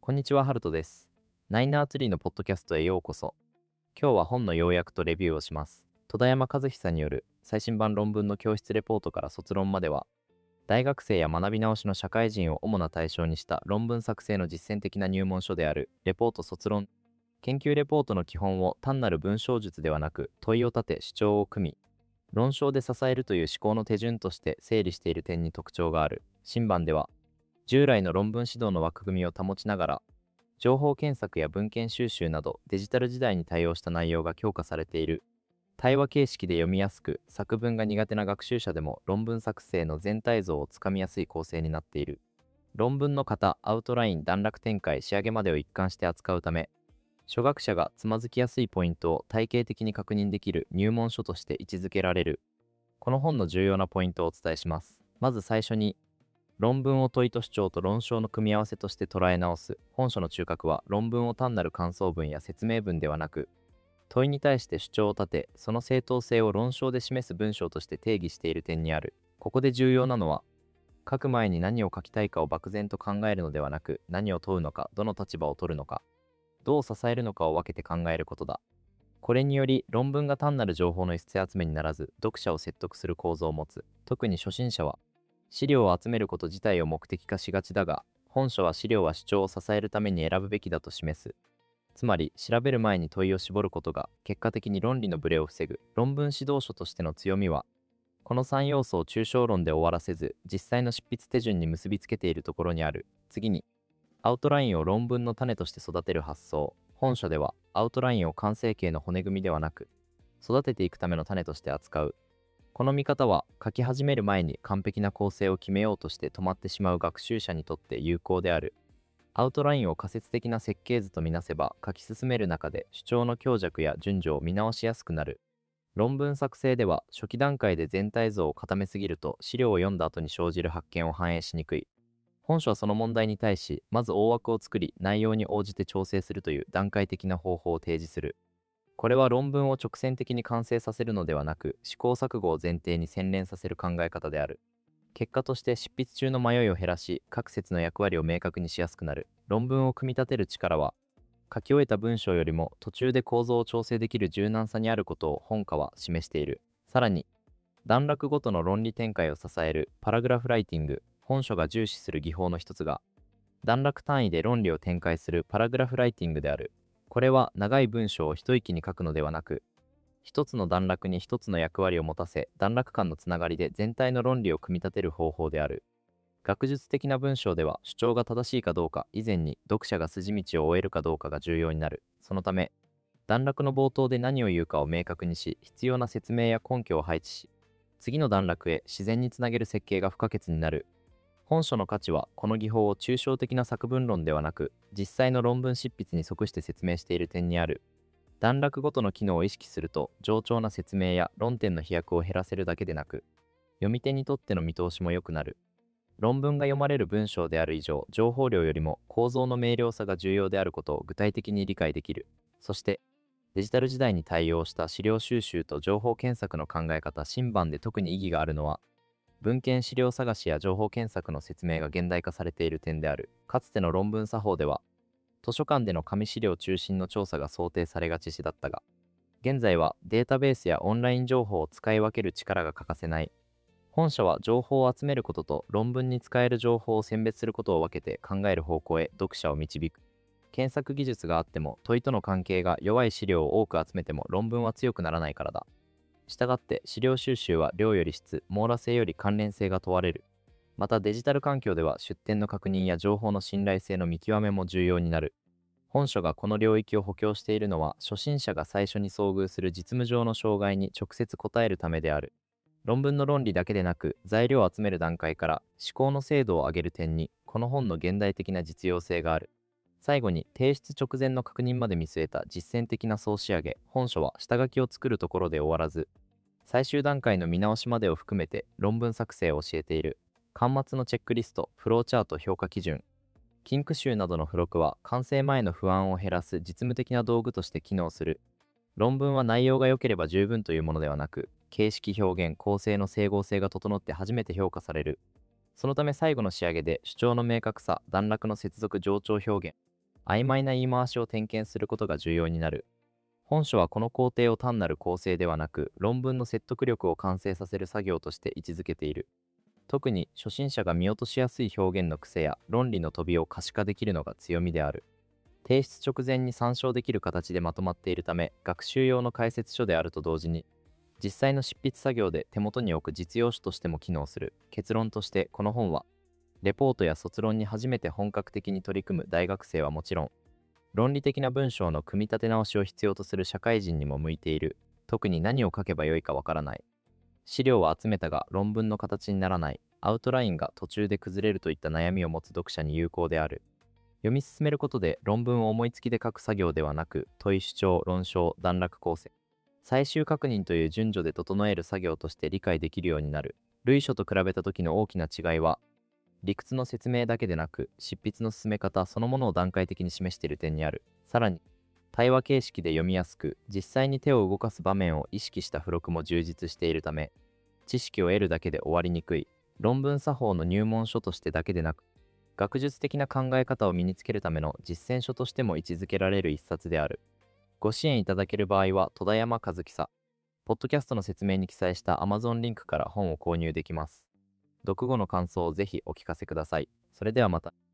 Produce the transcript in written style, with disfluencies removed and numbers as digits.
こんにちは、ハルトです。ナイナーツリーのポッドキャストへようこそ。今日は本の要約とレビューをします。戸田山和久による最新版論文の教室レポートから卒論までは、大学生や学び直しの社会人を主な対象にした論文作成の実践的な入門書であるレポート卒論。研究レポートの基本を単なる文章術ではなく問いを立て主張を組み、論証で支えるという思考の手順として整理している点に特徴がある。新版では、従来の論文指導の枠組みを保ちながら、情報検索や文献収集などデジタル時代に対応した内容が強化されている。対話形式で読みやすく、作文が苦手な学習者でも論文作成の全体像をつかみやすい構成になっている。論文の型、アウトライン、段落展開、仕上げまでを一貫して扱うため、初学者がつまずきやすいポイントを体系的に確認できる入門書として位置づけられる。この本の重要なポイントをお伝えします。まず最初に、論文を問いと主張と論証の組み合わせとして捉え直す。本書の中核は論文を単なる感想文や説明文ではなく、問いに対して主張を立て、その正当性を論証で示す文章として定義している点にある。ここで重要なのは、書く前に何を書きたいかを漠然と考えるのではなく、何を問うのか、どの立場を取るのか、どう支えるのかを分けて考えることだ。これにより、論文が単なる情報の一斉集めにならず、読者を説得する構造を持つ。特に初心者は、資料を集めること自体を目的化しがちだが、本書は資料は主張を支えるために選ぶべきだと示す。つまり、調べる前に問いを絞ることが、結果的に論理のブレを防ぐ。論文指導書としての強みは、この3要素を抽象論で終わらせず、実際の執筆手順に結びつけているところにある。次に、アウトラインを論文の種として育てる発想。本書では、アウトラインを完成形の骨組みではなく、育てていくための種として扱う。この見方は、書き始める前に完璧な構成を決めようとして止まってしまう学習者にとって有効である。アウトラインを仮説的な設計図とみなせば、書き進める中で主張の強弱や順序を見直しやすくなる。論文作成では、初期段階で全体像を固めすぎると、資料を読んだ後に生じる発見を反映しにくい。本書はその問題に対し、まず大枠を作り、内容に応じて調整するという段階的な方法を提示する。これは論文を直線的に完成させるのではなく、試行錯誤を前提に洗練させる考え方である。結果として執筆中の迷いを減らし、各節の役割を明確にしやすくなる。論文を組み立てる力は、書き終えた文章よりも途中で構造を調整できる柔軟さにあることを本科は示している。さらに、段落ごとの論理展開を支えるパラグラフライティング。本書が重視する技法の一つが、段落単位で論理を展開するパラグラフライティングである。これは長い文章を一息に書くのではなく、一つの段落に一つの役割を持たせ、段落間のつながりで全体の論理を組み立てる方法である。学術的な文章では主張が正しいかどうか以前に読者が筋道を追えるかどうかが重要になる。そのため、段落の冒頭で何を言うかを明確にし、必要な説明や根拠を配置し、次の段落へ自然につなげる設計が不可欠になる。本書の価値は、この技法を抽象的な作文論ではなく、実際の論文執筆に即して説明している点にある。段落ごとの機能を意識すると、冗長な説明や論点の飛躍を減らせるだけでなく、読み手にとっての見通しも良くなる。論文が読まれる文章である以上、情報量よりも構造の明瞭さが重要であることを具体的に理解できる。そして、デジタル時代に対応した資料収集と情報検索の考え方、新版で特に意義があるのは、文献資料探しや情報検索の説明が現代化されている点である。かつての論文作法では、図書館での紙資料中心の調査が想定されがちだったが、現在はデータベースやオンライン情報を使い分ける力が欠かせない。本書は情報を集めることと論文に使える情報を選別することを分けて考える方向へ読者を導く。検索技術があっても問いとの関係が弱い資料を多く集めても論文は強くならないからだ。したがって資料収集は量より質、網羅性より関連性が問われる。またデジタル環境では出典の確認や情報の信頼性の見極めも重要になる。本書がこの領域を補強しているのは、初心者が最初に遭遇する実務上の障害に直接答えるためである。論文の論理だけでなく、材料を集める段階から思考の精度を上げる点に、この本の現代的な実用性がある。最後に、提出直前の確認まで見据えた実践的な総仕上げ。本書は下書きを作るところで終わらず、最終段階の見直しまでを含めて論文作成を教えている。巻末のチェックリスト、フローチャート、評価基準、金句集などの付録は完成前の不安を減らす実務的な道具として機能する。論文は内容が良ければ十分というものではなく、形式表現、構成の整合性が整って初めて評価される。そのため最後の仕上げで主張の明確さ、段落の接続、冗長表現、 曖昧な言い回しを点検することが重要になる。本書はこの工程を単なる構成ではなく、論文の説得力を完成させる作業として位置づけている。特に初心者が見落としやすい表現の癖や論理の飛びを可視化できるのが強みである。提出直前に参照できる形でまとまっているため、学習用の解説書であると同時に、実際の執筆作業で手元に置く実用書としても機能する。結論として、この本は、レポートや卒論に初めて本格的に取り組む大学生はもちろん、論理的な文章の組み立て直しを必要とする社会人にも向いている。特に何を書けばよいかわからない。資料は集めたが論文の形にならない。アウトラインが途中で崩れるといった悩みを持つ読者に有効である。読み進めることで論文を思いつきで書く作業ではなく、問い主張、論証、段落構成、最終確認という順序で整える作業として理解できるようになる。類書と比べた時の大きな違いは、理屈の説明だけでなく、執筆の進め方そのものを段階的に示している点にある。さらに、対話形式で読みやすく、実際に手を動かす場面を意識した付録も充実しているため、知識を得るだけで終わりにくい。論文作法の入門書としてだけでなく、学術的な考え方を身につけるための実践書としても位置づけられる一冊である。ご支援いただける場合は、戸田山和久、ポッドキャストの説明に記載した Amazon リンクから本を購入できます。読後の感想をぜひお聞かせください。それではまた。